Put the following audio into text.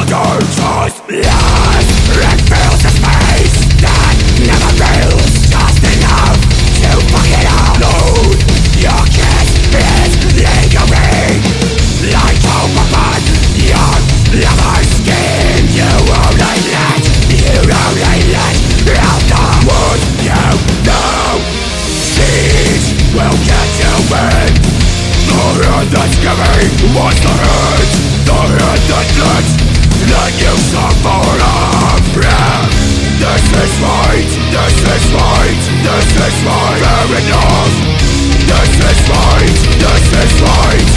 other choice lies and fills the space that never feels just enough to fuck it up. Load your kiss is lingering like hope upon your lover's skin. You only let out the words you know. These will get you in. The hand that's giving was the hand that let you suffer up. This is right, this is right, this is right. Fair enough. This is right, this is right.